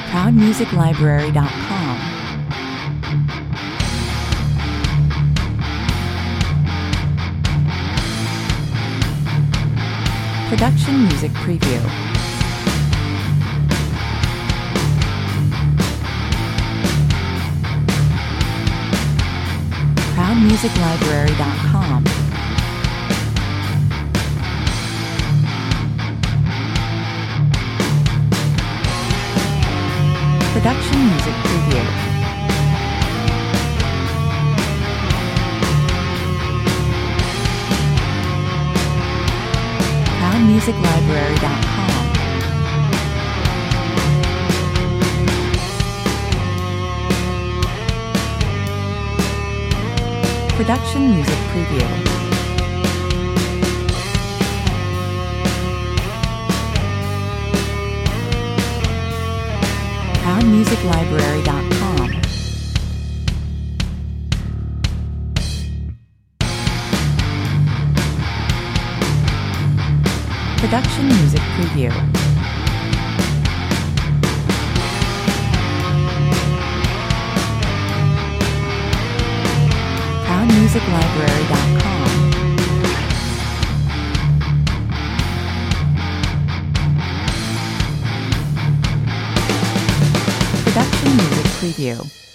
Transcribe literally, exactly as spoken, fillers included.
proud music library dot com. Production Music Preview. proud music library dot com. Production Music Preview. proud music library dot com. Production Music Preview. proud music library dot com. Production Music Preview. proud music library dot com. Production Music Preview.